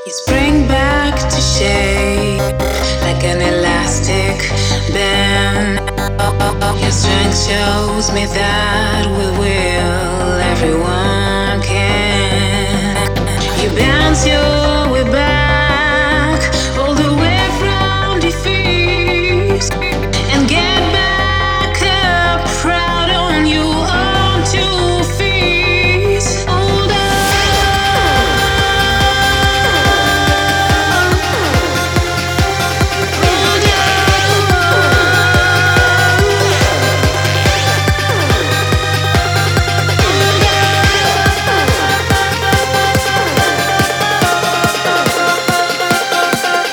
You spring back to shape like an elastic band. Your strength shows me that with will everyone can. You bounce your